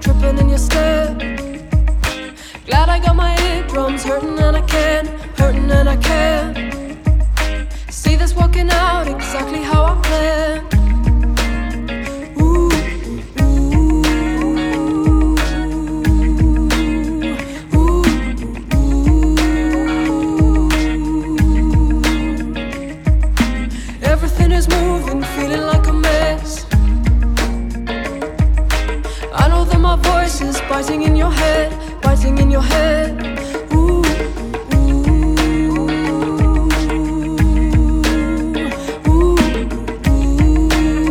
tripping in your step. Glad I got my eardrums hurting and I can, hurting and I can see this working out exactly how